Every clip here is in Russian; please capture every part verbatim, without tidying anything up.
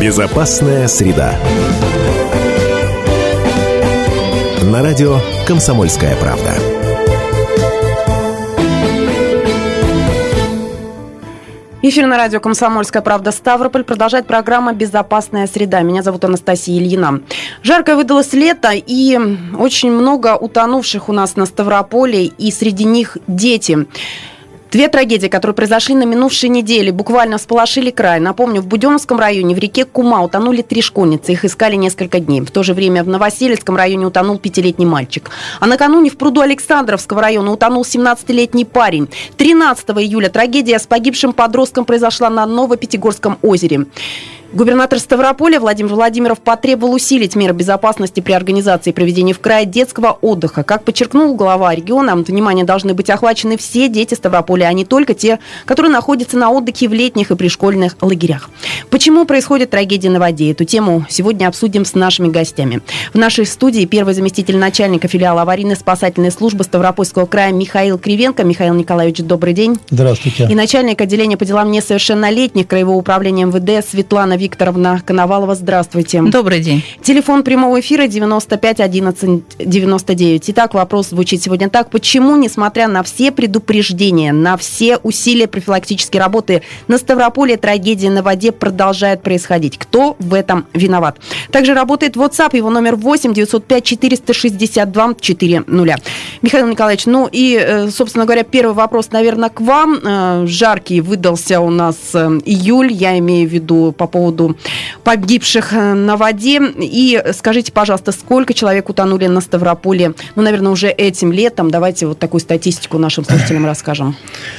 Безопасная среда. На радио «Комсомольская правда». Эфир на радио «Комсомольская правда» Ставрополь. Продолжает программа «Безопасная среда». Меня зовут Анастасия Ильина. Жаркое выдалось лето, и очень много утонувших у нас на Ставрополе, и среди них дети. Две трагедии, которые произошли на минувшей неделе, буквально всполошили край. Напомню, в Буденновском районе в реке Кума утонули три школьницы. Их искали несколько дней. В то же время в Новоселецком районе утонул пятилетний мальчик. А накануне в пруду Александровского района утонул семнадцатилетний парень. тринадцатого июля трагедия с погибшим подростком произошла на Новопятигорском озере. Губернатор Ставрополя Владимир Владимиров потребовал усилить меры безопасности при организации и проведении в крае детского отдыха. Как подчеркнул глава региона, внимание должны быть охвачены все дети Ставрополя, а не только те, которые находятся на отдыхе в летних и пришкольных лагерях. Почему происходят трагедии на воде? Эту тему сегодня обсудим с нашими гостями. В нашей студии первый заместитель начальника филиала аварийно-спасательной службы Ставропольского края Михаил Кривенко. Михаил Николаевич, добрый день. Здравствуйте. И начальник отделения по делам несовершеннолетних Краевого управления эм вэ дэ Светлана Викторовна Коновалова. Здравствуйте. Добрый день. Телефон прямого эфира девяносто пять одиннадцать девяносто девять. Итак, вопрос звучит сегодня так. Почему, несмотря на все предупреждения, на все усилия профилактической работы, на Ставрополе трагедии на воде продолжает происходить? Кто в этом виноват? Также работает WhatsApp, его номер восемь девятьсот пять четыреста шестьдесят два четыреста. Михаил Николаевич, ну и, собственно говоря, первый вопрос, наверное, к вам. Жаркий выдался у нас июль, я имею в виду по поводу погибших на воде. И скажите, пожалуйста, сколько человек утонули на Ставрополе, ну, наверное, уже этим летом? Давайте вот такую статистику нашим слушателям расскажем.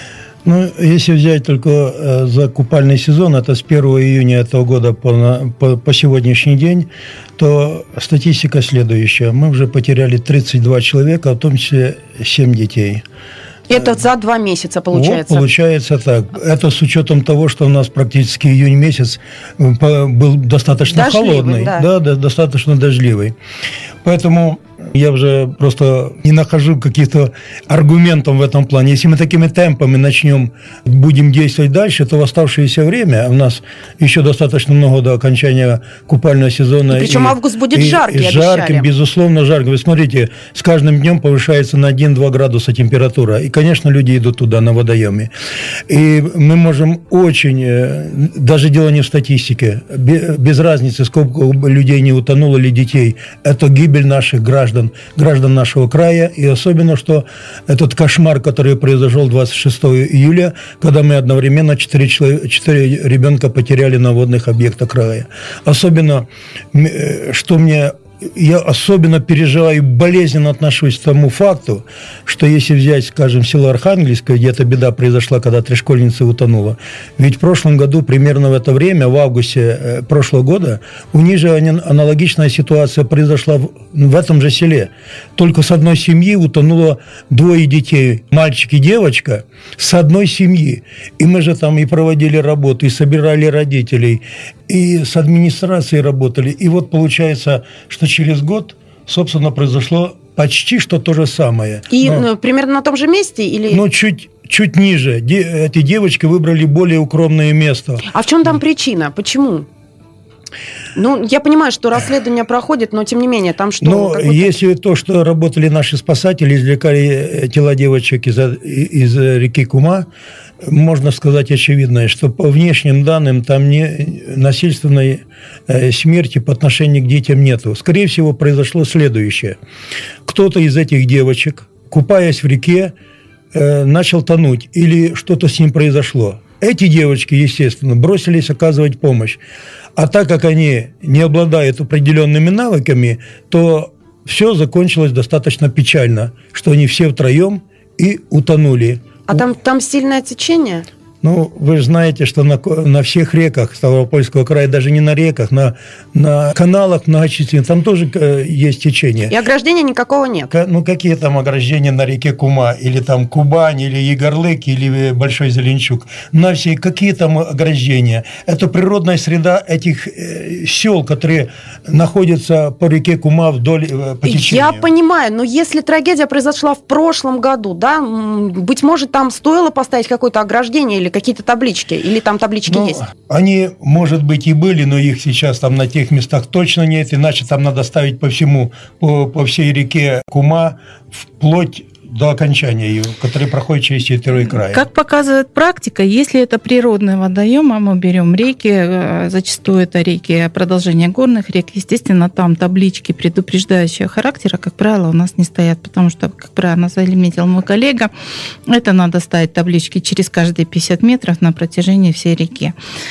Ну, если взять только за купальный сезон, это с первого июня этого года по, по, по сегодняшний день, то статистика следующая. Мы уже потеряли тридцать два человека, в том числе семь детей. Это за два месяца получается? Вот, получается так. Это с учетом того, что у нас практически июнь месяц был достаточно дождливый, холодный, да. Да, да, достаточно дождливый. Поэтому я уже просто не нахожу каких-то аргументов в этом плане. Если мы такими темпами начнем, будем действовать дальше, то в оставшееся время, у нас еще достаточно много до окончания купального сезона. И причем и, август будет и, жаркий, и жарким, безусловно, жарким. Вы смотрите, с каждым днем повышается на один-два градуса температура. И, конечно, люди идут туда, на водоеме. И мы можем очень, даже дело не в статистике, без разницы, сколько людей не утонуло или детей, это гибель наших граждан. граждан нашего края, и особенно, что этот кошмар, который произошел двадцать шестого июля, когда мы одновременно четыре ребенка потеряли на водных объектах края. Особенно, что мне... Я особенно переживаю, болезненно отношусь к тому факту, что если взять, скажем, село Архангельское, где эта беда произошла, когда три школьницы утонуло, ведь в прошлом году, примерно в это время, в августе прошлого года, у них же аналогичная ситуация произошла в этом же селе. Только с одной семьи утонуло двое детей, мальчик и девочка, с одной семьи. И мы же там и проводили работу, и собирали родителей, и с администрацией работали. И вот получается, что через год, собственно, произошло почти что то же самое. И но, ну, примерно на том же месте? Или... Ну, чуть, чуть ниже. Де, эти девочки выбрали более укромное место. А в чем там причина? Почему? Ну, я понимаю, что расследование проходит, но тем не менее, там что? Ну, если то, что работали наши спасатели, извлекали тела девочек из, из реки Кума, можно сказать очевидное, что по внешним данным там не, насильственной смерти по отношению к детям нету. Скорее всего, произошло следующее. Кто-то из этих девочек, купаясь в реке, начал тонуть, или что-то с ним произошло. Эти девочки, естественно, бросились оказывать помощь. А так как они не обладают определенными навыками, то все закончилось достаточно печально, что они все втроем и утонули. А там, там сильное течение? Ну, вы же знаете, что на, на всех реках Ставропольского края, даже не на реках, на, на каналах многочисленных, там тоже есть течение. И ограждения никакого нет? Ну, какие там ограждения на реке Кума, или там Кубань, или Егорлык, или Большой Зеленчук? На все, какие там ограждения? Это природная среда этих сел, которые находятся по реке Кума вдоль по течению. Я понимаю, но если трагедия произошла в прошлом году, да, быть может, там стоило поставить какое-то ограждение или какие-то таблички? Или там таблички ну, есть? Они, может быть, и были, но их сейчас там на тех местах точно нет, иначе там надо ставить по всему, по, по всей реке Кума, вплоть до окончания ее, который проходит через территорию края. Как показывает практика, если это природный водоем, а мы берем реки, зачастую это реки продолжения горных рек, естественно, там таблички предупреждающего характера, как правило, у нас не стоят, потому что, как правильно заметил мой коллега, это надо ставить таблички через каждые пятьдесят метров на протяжении всей реки.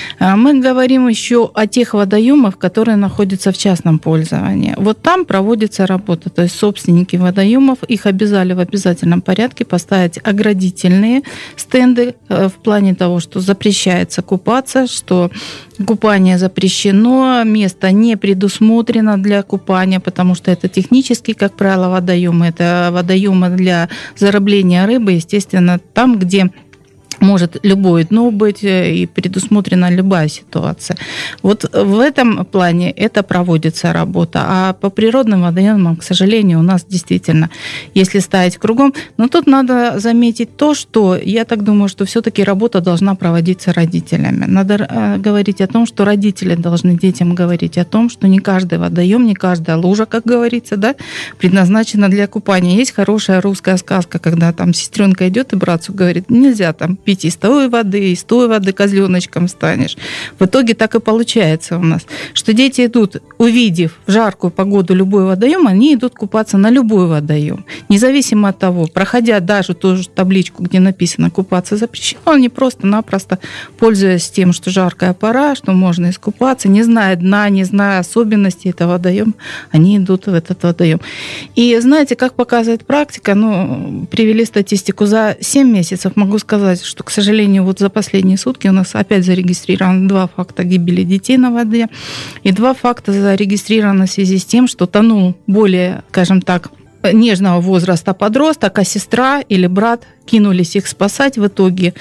Мы говорим еще о тех водоемах, которые находятся в частном пользовании. Вот там проводится работа, то есть собственники водоемов, их обязали в обязательном порядке поставить оградительные стенды в плане того, что запрещается купаться, что купание запрещено, место не предусмотрено для купания, потому что это технически, как правило, водоемы. Это водоемы для заробления рыбы, естественно, там, где может любое дно быть и предусмотрена любая ситуация. Вот в этом плане это проводится работа. А по природным водоемам, к сожалению, у нас действительно, если ставить кругом, но тут надо заметить то, что я так думаю, что все-таки работа должна проводиться родителями. Надо говорить о том, что родители должны детям говорить о том, что не каждый водоем, не каждая лужа, как говорится, да, предназначена для купания. Есть хорошая русская сказка, когда там сестренка идет и братцу говорит, нельзя там пить из той воды, из той воды козленочком станешь. В итоге так и получается у нас, что дети идут, увидев в жаркую погоду любой водоем, они идут купаться на любой водоем. Независимо от того, проходя даже ту же табличку, где написано «купаться запрещено», они просто-напросто, пользуясь тем, что жаркая пора, что можно искупаться, не зная дна, не зная особенностей этого водоема, они идут в этот водоем. И знаете, как показывает практика, ну, привели статистику за семь месяцев, могу сказать, что, к сожалению, вот за последние сутки у нас опять зарегистрировано два факта гибели детей на воде, и два факта зарегистрированы в связи с тем, что тонул более, скажем так, нежного возраста подросток, а сестра или брат кинулись их спасать. В итоге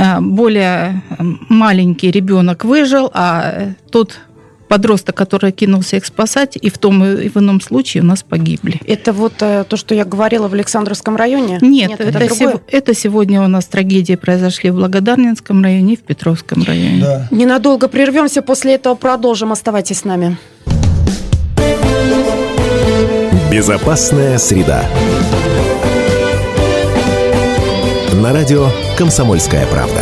более маленький ребенок выжил, а тот подросток, который кинулся их спасать, и в том и в ином случае у нас погибли. Это вот то, что я говорила в Александровском районе? Нет, Нет это, это, сев... это сегодня у нас трагедии произошли в Благодарнинском районе и в Петровском районе. Да. Ненадолго прервемся, после этого продолжим. Оставайтесь с нами. Безопасная среда. На радио «Комсомольская правда».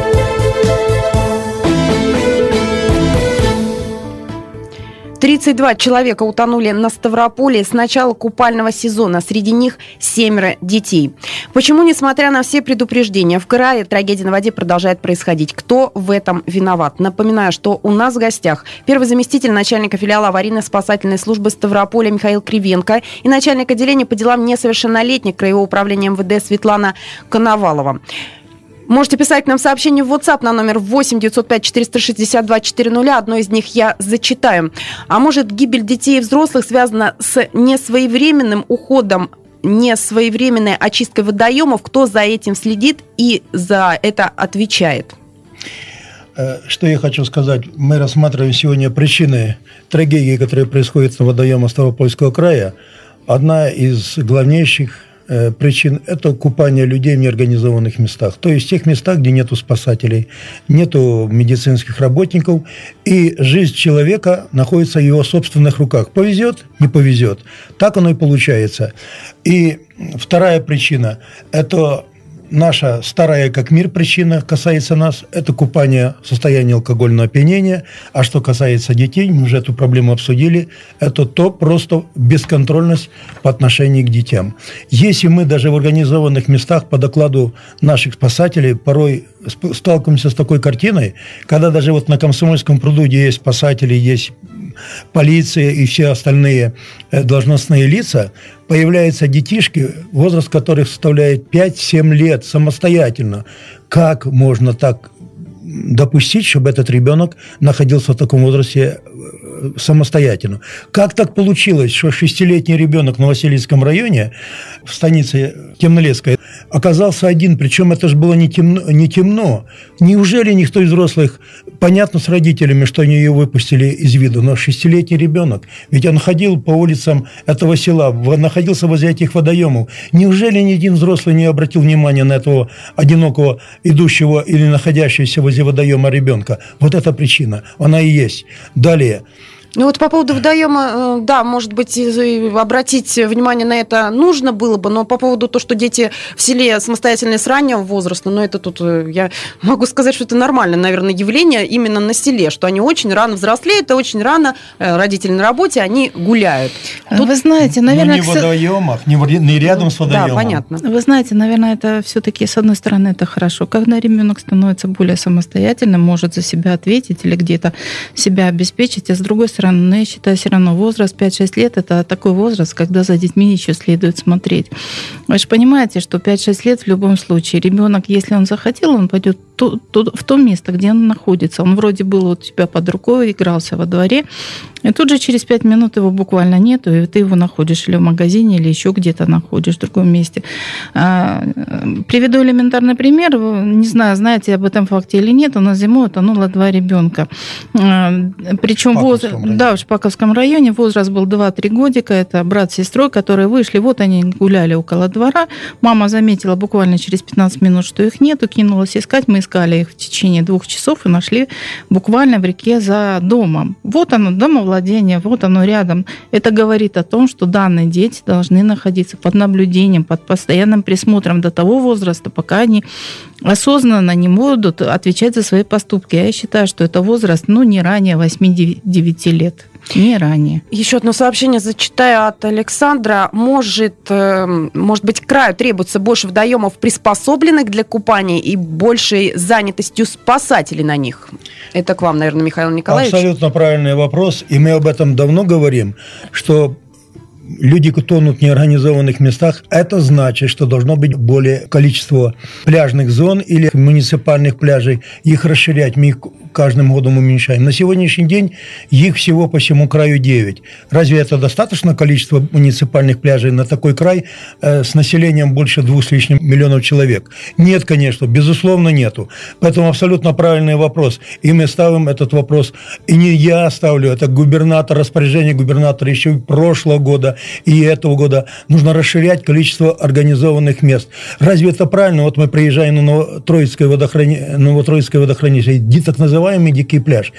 тридцать два человека утонули на Ставрополе с начала купального сезона. Среди них семеро детей. Почему, несмотря на все предупреждения, в крае трагедия на воде продолжает происходить? Кто в этом виноват? Напоминаю, что у нас в гостях первый заместитель начальника филиала аварийно-спасательной службы Ставрополя Михаил Кривенко и начальник отделения по делам несовершеннолетних Краевого управления эм вэ дэ Светлана Коновалова. Можете писать нам сообщение в WhatsApp на номер восемь девятьсот пять четыреста шестьдесят два четыреста. Одно из них я зачитаю. А может, гибель детей и взрослых связана с несвоевременным уходом, несвоевременной очисткой водоемов? Кто за этим следит и за это отвечает? Что я хочу сказать. Мы рассматриваем сегодня причины трагедии, которые происходят на водоемах Ставропольского края. Одна из главнейших причин – это купание людей в неорганизованных местах. То есть в тех местах, где нету спасателей, нету медицинских работников, и жизнь человека находится в его собственных руках. Повезет – не повезет. Так оно и получается. И вторая причина – это наша старая как мир причина, касается нас, это купание в состоянии алкогольного опьянения. А что касается детей, мы уже эту проблему обсудили, это то просто бесконтрольность по отношению к детям. Если мы даже в организованных местах, по докладу наших спасателей, порой сталкиваемся с такой картиной, когда даже вот на Комсомольском пруду, где есть спасатели, есть полиция и все остальные должностные лица, появляются детишки, возраст которых составляет пять-семь лет, самостоятельно. Как можно так допустить, чтобы этот ребенок находился в таком возрасте самостоятельно? Как так получилось, что шестилетний ребенок в Новоселицком районе, в станице Темнолесской, оказался один, причем это же было не темно, не темно. Неужели никто из взрослых, понятно с родителями, что они ее выпустили из виду, но шестилетний ребенок, ведь он ходил по улицам этого села, находился возле этих водоемов. Неужели ни один взрослый не обратил внимания на этого одинокого, идущего или находящегося возле водоема ребенка? Вот эта причина, она и есть. Далее. Ну вот по поводу водоема, да, может быть, обратить внимание на это нужно было бы, но по поводу того, что дети в селе самостоятельные с раннего возраста, ну это тут, я могу сказать, что это нормальное, наверное, явление именно на селе, что они очень рано взрослеют, и очень рано родители на работе, они гуляют. Тут... Вы знаете, наверное... Ну, не в водоемах, не, в... не рядом с водоемом. Да, понятно. Вы знаете, наверное, это все-таки, с одной стороны, это хорошо. Когда ребенок становится более самостоятельным, может за себя ответить или где-то себя обеспечить, а с другой стороны, но я считаю, все равно возраст пять-шесть лет – это такой возраст, когда за детьми еще следует смотреть. Вы же понимаете, что пять-шесть лет в любом случае ребенок, если он захотел, он пойдет в то место, где он находится. Он вроде был у тебя под рукой, игрался во дворе, и тут же через пять минут его буквально нету, и ты его находишь или в магазине, или еще где-то находишь в другом месте. Приведу элементарный пример. Не знаю, знаете об этом факте или нет, у нас зимой утонуло два ребенка. Причем возраст, да, в Шпаковском районе возраст был два-три годика. Это брат с сестрой, которые вышли. Вот они гуляли около двора. Мама заметила буквально через пятнадцать минут, что их нету, кинулась искать. Мы искали их в течение двух часов и нашли буквально в реке за домом. Вот оно, домовладение, вот оно рядом. Это говорит о том, что данные дети должны находиться под наблюдением, под постоянным присмотром до того возраста, пока они осознанно не будут отвечать за свои поступки. Я считаю, что это возраст, ну, не ранее восьми-девяти лет. Не ранее. Еще одно сообщение зачитаю от Александра. Может, может быть, краю требуется больше водоемов, приспособленных для купания, и большей занятостью спасателей на них? Это к вам, наверное, Михаил Николаевич. Абсолютно правильный вопрос. И мы об этом давно говорим, что люди тонут в неорганизованных местах, это значит, что должно быть более количество пляжных зон или муниципальных пляжей, их расширять, мы их каждым годом уменьшаем. На сегодняшний день их всего по всему краю девять. Разве это достаточно количество муниципальных пляжей на такой край э, с населением больше двух с лишним миллионов человек? Нет, конечно, безусловно нету. Поэтому абсолютно правильный вопрос. И мы ставим этот вопрос, и не я ставлю, это губернатор, распоряжение губернатора еще прошлого года и этого года. Нужно расширять количество организованных мест. Разве это правильно? Вот мы приезжаем на Новотроицкое водохранилище, Новотроицкое водохранилище, так называемый дикий пляж.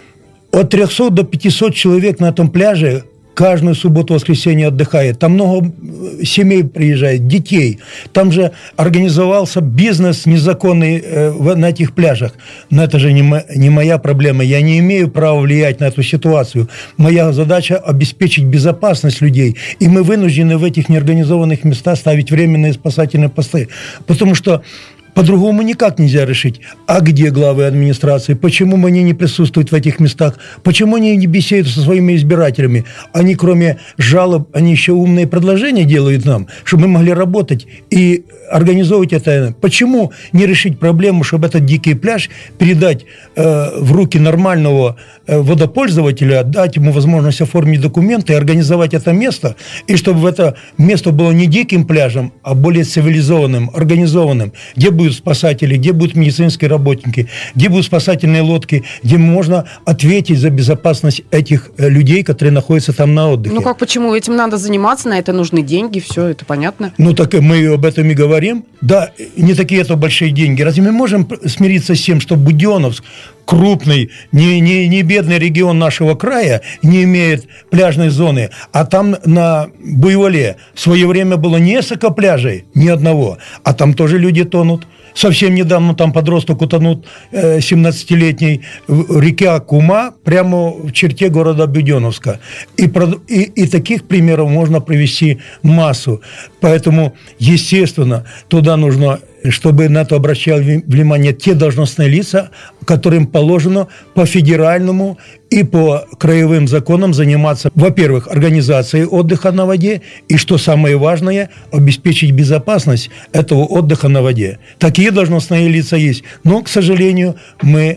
От трехсот до пятисот человек на этом пляже каждую субботу-воскресенье отдыхает. Там много семей приезжает, детей. Там же организовался бизнес незаконный э, на этих пляжах. Но это же не, мо- не моя проблема. Я не имею права влиять на эту ситуацию. Моя задача – обеспечить безопасность людей. И мы вынуждены в этих неорганизованных местах ставить временные спасательные посты. Потому что по-другому никак нельзя решить. А где главы администрации? Почему они не присутствуют в этих местах? Почему они не беседуют со своими избирателями? Они, кроме жалоб, они еще умные предложения делают нам, чтобы мы могли работать и организовывать это. Почему не решить проблему, чтобы этот дикий пляж передать э, в руки нормального э, водопользователя, дать ему возможность оформить документы и организовать это место, и чтобы это место было не диким пляжем, а более цивилизованным, организованным, где будут спасатели, где будут медицинские работники, где будут спасательные лодки, где можно ответить за безопасность этих людей, которые находятся там на отдыхе. Ну как, почему? Этим надо заниматься, на это нужны деньги, все это понятно. Ну так мы об этом и говорим. Да, не такие это большие деньги. Разве мы можем смириться с тем, что Буденновск, крупный, не, не, не бедный регион нашего края, не имеет пляжной зоны, а там на Буйволе в свое время было несколько пляжей, ни одного, а там тоже люди тонут. Совсем недавно там подросток утонул, семнадцатилетний, в реке Кума, прямо в черте города Буденновска. И, и, и таких примеров можно привести массу. Поэтому, естественно, туда нужно, чтобы на это обращали внимание те должностные лица, которым положено по федеральному и по краевым законам заниматься, во-первых, организацией отдыха на воде, и, что самое важное, обеспечить безопасность этого отдыха на воде. Такие должностные лица есть. Но, к сожалению, мы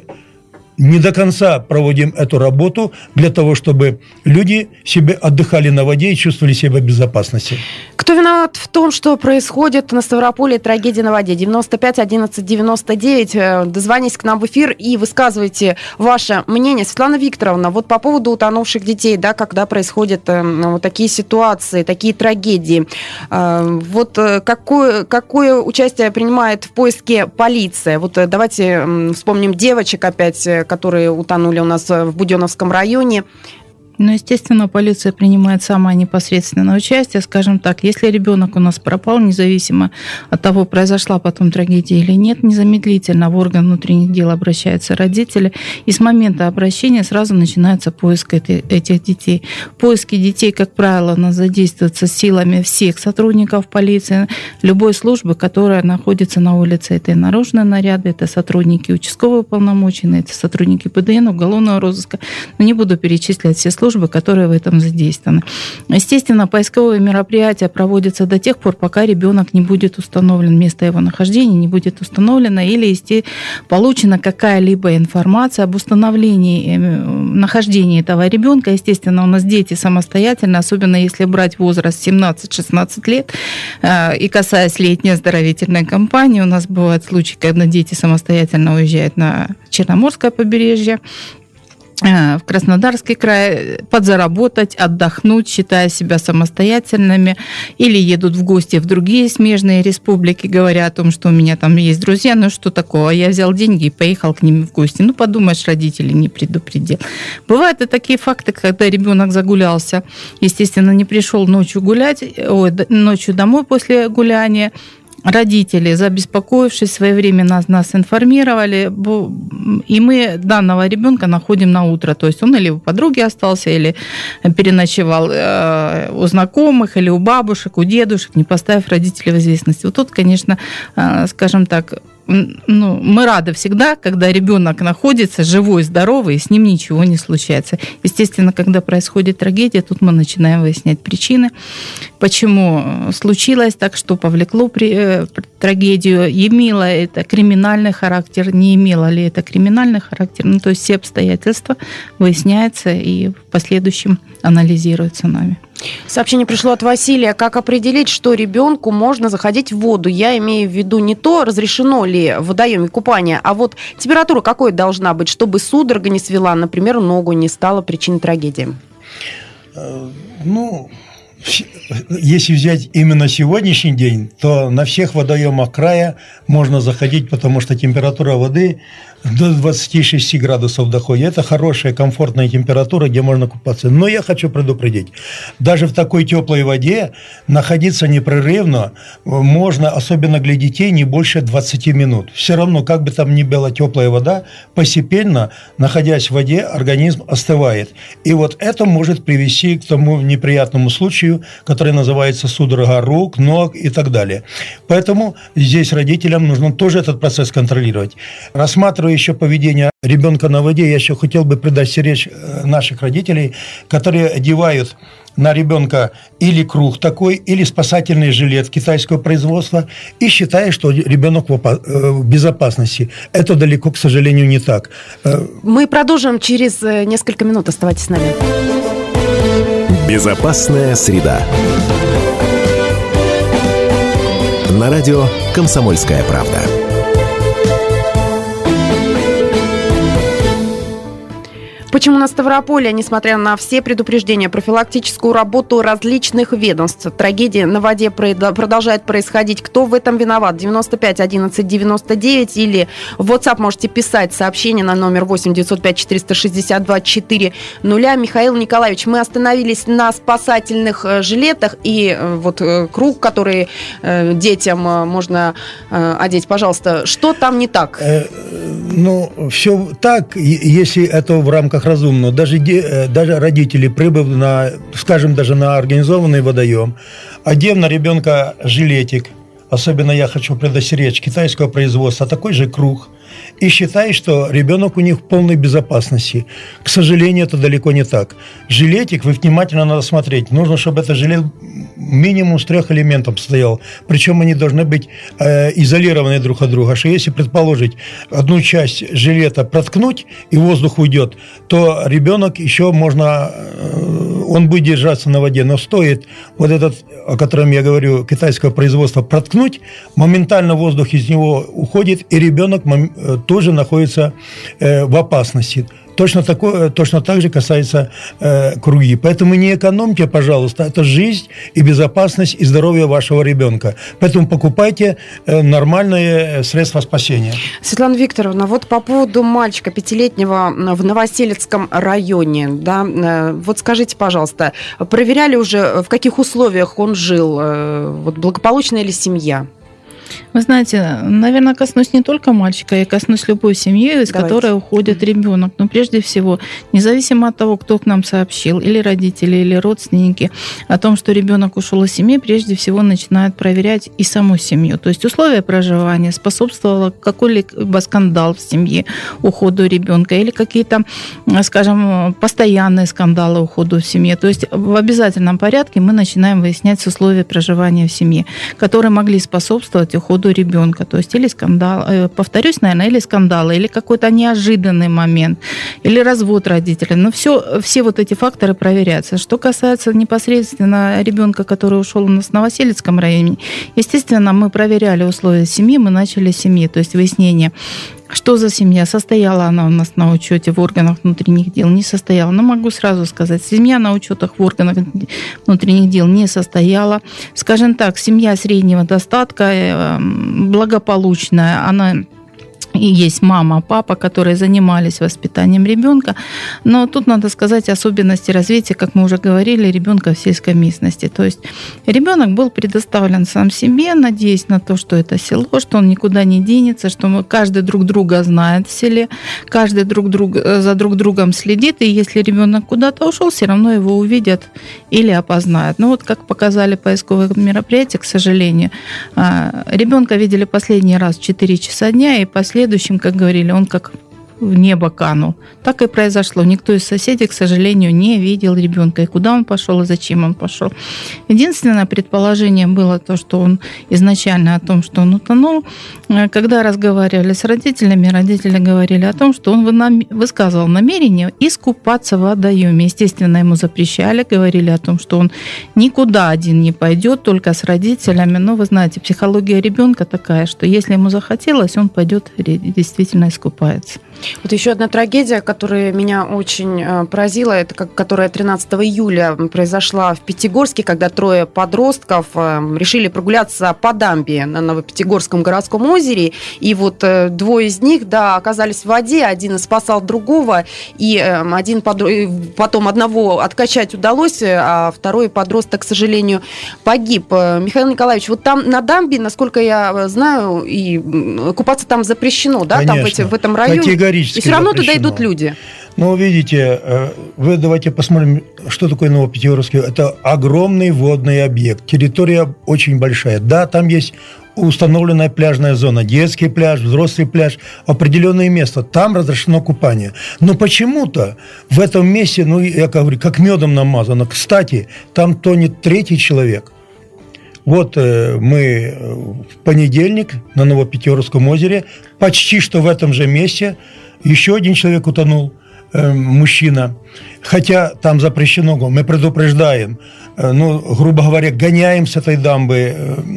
не до конца проводим эту работу для того, чтобы люди себе отдыхали на воде и чувствовали себя в безопасности. Кто виноват в том, что происходит на Ставрополе, трагедия на воде? девяносто пять одиннадцать девяносто девять. Дозвонитесь к нам в эфир и высказывайте ваше мнение. Светлана Викторовна, вот по поводу утонувших детей, да, когда происходят э, вот такие ситуации, такие трагедии, э, вот э, какое, какое участие принимает в поиске полиция? Вот э, давайте э, вспомним девочек опять, э, которые утонули у нас в Буденновском районе. Ну, естественно, полиция принимает самое непосредственное участие. Скажем так, если ребенок у нас пропал, независимо от того, произошла потом трагедия или нет, незамедлительно в орган внутренних дел обращаются родители, и с момента обращения сразу начинается поиск этих детей. Поиски детей, как правило, у нас задействуются силами всех сотрудников полиции, любой службы, которая находится на улице. Это и наружные наряды, это сотрудники участковые уполномоченные, это сотрудники ПДН, уголовного розыска. Но не буду перечислять все службы, службы, которые в этом задействованы. Естественно, поисковые мероприятия проводятся до тех пор, пока ребенок не будет установлен, место его нахождения не будет установлено или если получена какая-либо информация об установлении нахождения этого ребенка. Естественно, у нас дети самостоятельно, особенно если брать возраст семнадцать-шестнадцать лет, и касаясь летней оздоровительной кампании, у нас бывают случаи, когда дети самостоятельно уезжают на Черноморское побережье, в Краснодарский край, подзаработать, отдохнуть, считая себя самостоятельными, или едут в гости в другие смежные республики, говоря о том, что у меня там есть друзья, ну что такого, я взял деньги и поехал к ним в гости. Ну, подумаешь, родители не предупредил. Бывают и такие факты, когда ребенок загулялся, естественно, не пришел ночью гулять, ой, ночью домой после гуляния. Родители, забеспокоившись, своевременно нас информировали, и мы данного ребенка находим на утро. То есть он или у подруги остался, или переночевал у знакомых, или у бабушек, у дедушек, не поставив родителей в известность. Вот тут, конечно, скажем так, ну, мы рады всегда, когда ребенок находится живой, здоровый, и с ним ничего не случается. Естественно, когда происходит трагедия, тут мы начинаем выяснять причины, почему случилось так, что повлекло при, трагедию, имело это криминальный характер, не имело ли это криминальный характер. Ну, то есть все обстоятельства выясняются и в последующем анализируются нами. Сообщение пришло от Василия. Как определить, что ребенку можно заходить в воду? Я имею в виду не то, разрешено ли в водоеме купание, а вот температура какой должна быть, чтобы судорога не свела, например, ногу, не стала причиной трагедии? Ну, если взять именно сегодняшний день, то на всех водоемах края можно заходить, потому что температура воды до двадцати шести градусов доходит. Это хорошая, комфортная температура, где можно купаться. Но я хочу предупредить, даже в такой теплой воде находиться непрерывно можно, особенно для детей, не больше двадцати минут. Все равно, как бы там ни была теплая вода, постепенно, находясь в воде, организм остывает. И вот это может привести к тому неприятному случаю, который называется судорога рук, ног и так далее. Поэтому здесь родителям нужно тоже этот процесс контролировать. Рассматривая еще поведение ребенка на воде, я еще хотел бы предостеречь наших родителей, которые одевают на ребенка или круг такой, или спасательный жилет китайского производства, и считая, что ребенок в безопасности. Это далеко, к сожалению, не так. Мы продолжим через несколько минут. Оставайтесь с нами. Безопасная среда. На радио «Комсомольская правда». Почему на Ставрополе, несмотря на все предупреждения, профилактическую работу различных ведомств, трагедия на воде продолжает происходить? Кто в этом виноват? девяносто пять одиннадцать девяносто девять или в WhatsApp можете писать сообщение на номер восемь девятьсот пять четыреста шестьдесят два четыре ноль. Михаил Николаевич, мы остановились на спасательных жилетах и вот круг, который детям можно одеть. Пожалуйста, что там не так? Ну, все так, если это в рамках разумно. Даже, даже родители, прибыв на, скажем, даже на организованный водоем, одев на ребенка жилетик, особенно я хочу предостеречь китайского производства, такой же круг, и считай, что ребенок у них в полной безопасности. К сожалению, это далеко не так. Жилетик вы внимательно надо смотреть. Нужно, чтобы этот жилет минимум с трех элементов состоял. Причем они должны быть э, изолированы друг от друга. Что если, предположить, одну часть жилета проткнуть, и воздух уйдет, то ребенок еще можно э, он будет держаться на воде, но стоит вот этот, о котором я говорю, китайского производства проткнуть, моментально воздух из него уходит, и ребенок тоже находится в опасности. Точно, такое, точно так же касается э, круги. Поэтому не экономьте, пожалуйста, это жизнь и безопасность и здоровье вашего ребенка. Поэтому покупайте э, нормальные средства спасения. Светлана Викторовна, вот по поводу мальчика пятилетнего в Новоселицком районе, да, э, вот скажите, пожалуйста, проверяли уже, в каких условиях он жил, э, вот благополучная ли семья? Вы знаете, наверное, коснусь не только мальчика, я коснусь любой семьи, из Давайте. которой уходит ребенок. Но прежде всего, независимо от того, кто к нам сообщил, или родители, или родственники, о том, что ребенок ушел из семьи, прежде всего начинают проверять и саму семью. То есть условия проживания, способствовало какой-либо скандал в семье уходу ребенка, или какие-то, скажем, постоянные скандалы уходу в семье. То есть в обязательном порядке мы начинаем выяснять условия проживания в семье, которые могли способствовать уходу ребенка, то есть или скандал, повторюсь, наверное, или скандалы, или какой-то неожиданный момент, или развод родителей. Но все, все вот эти факторы проверяются. Что касается непосредственно ребенка, который ушел у нас в Новоселицком районе, естественно, мы проверяли условия семьи, мы начали с семьи, то есть выяснение, что за семья, состояла она у нас на учете в органах внутренних дел, не состояла. Но могу сразу сказать, семья на учетах в органах внутренних дел не состояла. Скажем так, семья среднего достатка, благополучная, она... И есть мама, папа, которые занимались воспитанием ребенка. Но тут надо сказать особенности развития, как мы уже говорили, ребенка в сельской местности. То есть ребенок был предоставлен сам себе, надеясь на то, что это село, что он никуда не денется, что мы, каждый друг друга знает в селе, каждый друг друг, за друг другом следит. И если ребенок куда-то ушел, все равно его увидят или опознают. Но вот как показали поисковые мероприятия, к сожалению, ребенка видели последний раз в четыре часа дня, и последний В следующем, как говорили, он как в небо канул. Так и произошло. Никто из соседей, к сожалению, не видел ребенка. И куда он пошел, и зачем он пошел. Единственное предположение было то, что он изначально о том, что он утонул. Когда разговаривали с родителями, родители говорили о том, что он высказывал намерение искупаться в водоеме. Естественно, ему запрещали, говорили о том, что он никуда один не пойдет, только с родителями. Но вы знаете, психология ребенка такая, что если ему захотелось, он пойдет действительно искупается. Вот еще одна трагедия, которая меня очень поразила, это которая тринадцатого июля произошла в Пятигорске, когда трое подростков решили прогуляться по дамбе на Новопятигорском городском озере, и вот двое из них, да, оказались в воде, один спасал другого, и один подро... потом одного откачать удалось, а второй подросток, к сожалению, погиб. Михаил Николаевич, вот там на дамбе, насколько я знаю, и купаться там запрещено, да, там в, эти, в этом районе? И все равно запрещено. Туда идут люди. Ну, видите, вы давайте посмотрим, что такое Новопятигорский. Это огромный водный объект. Территория очень большая. Да, там есть установленная пляжная зона. Детский пляж, взрослый пляж. Определенное место. Там разрешено купание. Но почему-то в этом месте, ну, я говорю, как медом намазано. Кстати, там тонет третий человек. Вот э, мы в понедельник на Новопятигорском озере, почти что в этом же месте, еще один человек утонул, э, мужчина. Хотя там запрещено, мы предупреждаем, э, ну, грубо говоря, гоняем с этой дамбы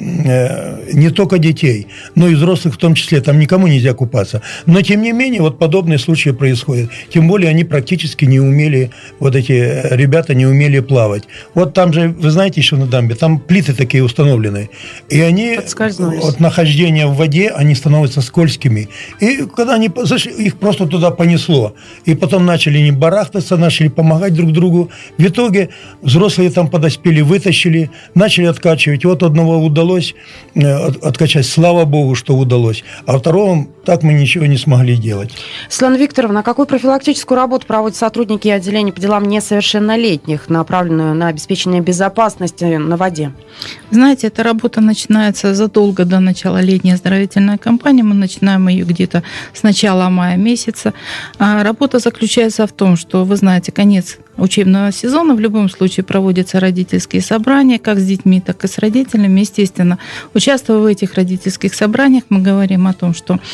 э, не только детей, но и взрослых в том числе. Там никому нельзя купаться. Но, тем не менее, вот подобные случаи происходят. Тем более, они практически не умели, вот эти ребята не умели плавать. Вот там же, вы знаете, еще на дамбе, там плиты такие установлены. И они от нахождения в воде, они становятся скользкими. И когда они зашли, их просто туда понесло. И потом начали не барахтаться, начали помогать друг другу. В итоге взрослые там подоспели, вытащили, начали откачивать. Вот одного удалось откачать, слава богу, что удалось. А второго так мы ничего не смогли делать. Светлана Викторовна, какую профилактическую работу проводят сотрудники отделения по делам несовершеннолетних, направленную на обеспечение безопасности на воде? Знаете, эта работа начинается задолго до начала летней оздоровительной кампании. Мы начинаем ее где-то с начала мая месяца. А работа заключается в том, что, вы знаете, конец учебного сезона, в любом случае проводятся родительские собрания, как с детьми, так и с родителями. Естественно, участвуя в этих родительских собраниях, мы говорим о том, что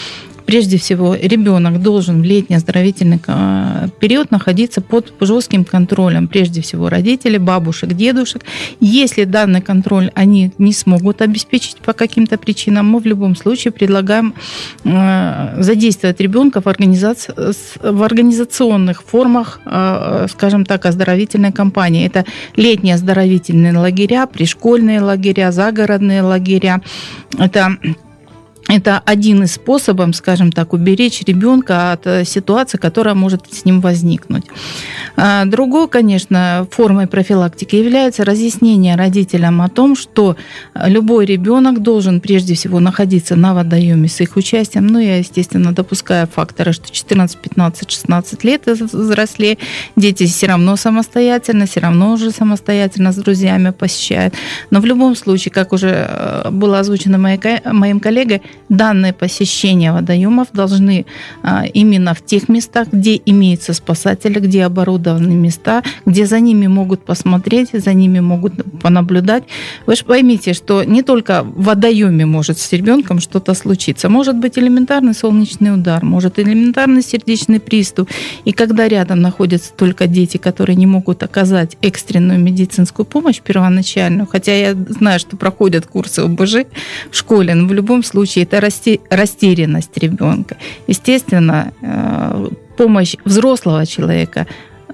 прежде всего, ребенок должен в летний оздоровительный период находиться под жестким контролем, прежде всего, родителей, бабушек, дедушек. Если данный контроль они не смогут обеспечить по каким-то причинам, мы в любом случае предлагаем задействовать ребенка в, организации, в организационных формах, скажем так, оздоровительной кампании. Это летние оздоровительные лагеря, пришкольные лагеря, загородные лагеря. Это Это один из способов, скажем так, уберечь ребенка от ситуации, которая может с ним возникнуть. Другой, конечно, формой профилактики является разъяснение родителям о том, что любой ребенок должен прежде всего находиться на водоеме с их участием. Ну, я, естественно, допускаю факторы, что четырнадцать, пятнадцать, шестнадцать лет взрослее, дети все равно самостоятельно, все равно уже самостоятельно с друзьями посещают. Но в любом случае, как уже было озвучено моим коллегой, данные посещения водоемов должны именно в тех местах, где имеются спасатели, где оборудованы места, где за ними могут посмотреть, за ними могут понаблюдать. Вы же поймите, что не только в водоеме может с ребенком что-то случиться. Может быть элементарный солнечный удар, может элементарный сердечный приступ. И когда рядом находятся только дети, которые не могут оказать экстренную медицинскую помощь первоначальную, хотя я знаю, что проходят курсы о бэ жэ в школе, но в любом случае это растерянность ребенка. Естественно, помощь взрослого человека,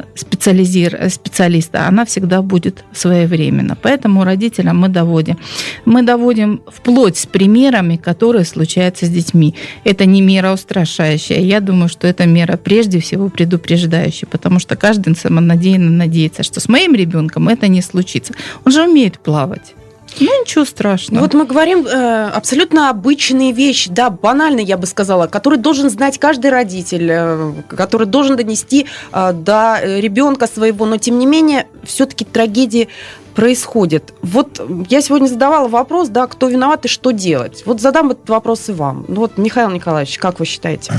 специалиста, она всегда будет своевременна. Поэтому родителям мы доводим. Мы доводим вплоть с примерами, которые случаются с детьми. Это не мера устрашающая. Я думаю, что это мера прежде всего предупреждающая, потому что каждый самонадеянно надеется, что с моим ребенком это не случится. Он же умеет плавать. Ну, ничего страшного. Вот мы говорим э, абсолютно обычные вещи, да, банальные, я бы сказала, которые должен знать каждый родитель, э, который должен донести э, до ребенка своего, но тем не менее все-таки трагедии происходят. Вот я сегодня задавала вопрос, да, кто виноват и что делать. Вот задам этот вопрос и вам. Ну, вот, Михаил Николаевич, как вы считаете?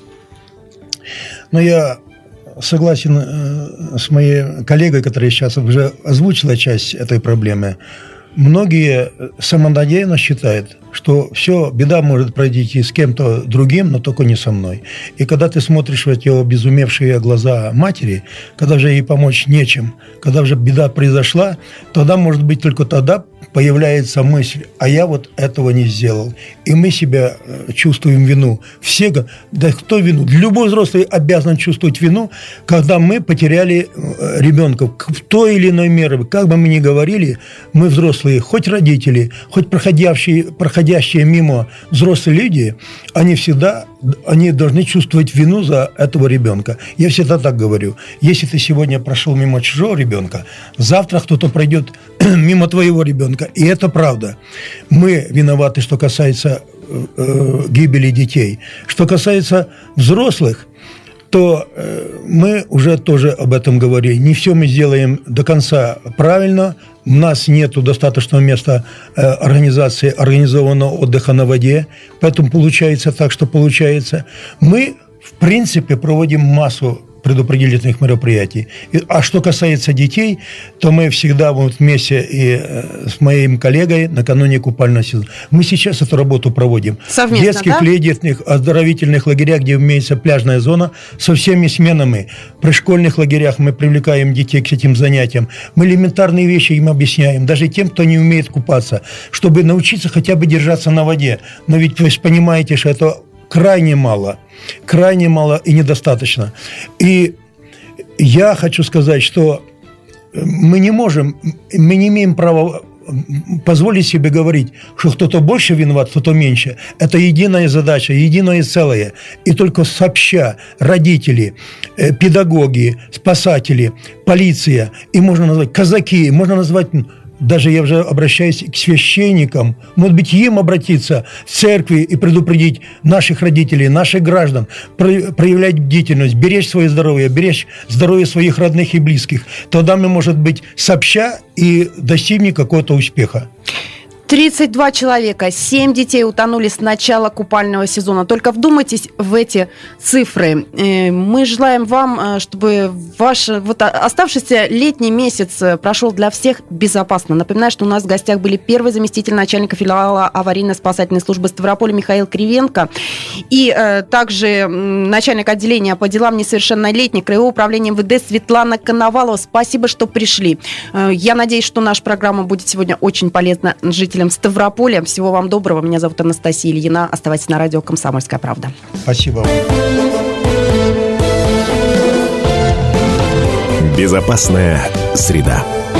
Ну, я согласен э, с моей коллегой, которая сейчас уже озвучила часть этой проблемы. Многие самонадеянно считают, что все, беда может произойти с кем-то другим, но только не со мной. И когда ты смотришь в эти обезумевшие глаза матери, когда уже ей помочь нечем, когда уже беда произошла, тогда, может быть, только тогда появляется мысль, а я вот этого не сделал. И мы себя чувствуем вину. Все, да кто вину? Любой взрослый обязан чувствовать вину, когда мы потеряли ребенка. В той или иной мере, как бы мы ни говорили, мы взрослые, хоть родители, хоть проходящие, проходящие мимо взрослые люди, они всегда они должны чувствовать вину за этого ребенка. Я всегда так говорю. Если ты сегодня прошел мимо чужого ребенка, завтра кто-то пройдет мимо твоего ребенка. И это правда. Мы виноваты, что касается э, гибели детей. Что касается взрослых, то э, мы уже тоже об этом говорили. Не все мы сделаем до конца правильно. У нас нет достаточного места э, организации организованного отдыха на воде. Поэтому получается так, что получается. Мы, в принципе, проводим массу предупредительных мероприятий. А что касается детей, то мы всегда вот вместе и с моим коллегой накануне купального сезона. Мы сейчас эту работу проводим. Совместно, в детских, да? летних, оздоровительных лагерях, где имеется пляжная зона, со всеми сменами. При школьных лагерях мы привлекаем детей к этим занятиям. Мы элементарные вещи им объясняем, даже тем, кто не умеет купаться, чтобы научиться хотя бы держаться на воде. Но ведь вы понимаете, что это крайне мало. Крайне мало и недостаточно. И я хочу сказать, что мы не можем, мы не имеем права позволить себе говорить, что кто-то больше виноват, кто-то меньше. Это единая задача, единое целое. И только сообща родители, педагоги, спасатели, полиция, и можно назвать казаки, можно назвать... Даже я уже обращаюсь к священникам, может быть, им обратиться в церкви и предупредить наших родителей, наших граждан, проявлять бдительность, беречь свое здоровье, беречь здоровье своих родных и близких. Тогда мы, может быть, сообща и достигнем какого-то успеха. тридцать два человека, семь детей утонули с начала купального сезона. Только вдумайтесь в эти цифры. Мы желаем вам, чтобы ваш вот оставшийся летний месяц прошел для всех безопасно. Напоминаю, что у нас в гостях были первый заместитель начальника филиала аварийно-спасательной службы Ставрополя Михаил Кривенко и э, также начальник отделения по делам несовершеннолетних Краевого управления МВД Светлана Коновалова. Спасибо, что пришли. Э, я надеюсь, что наша программа будет сегодня очень полезна жителям Ставрополя. Всего вам доброго. Меня зовут Анастасия Ильина. Оставайтесь на радио «Комсомольская правда». Спасибо вам. Безопасная среда.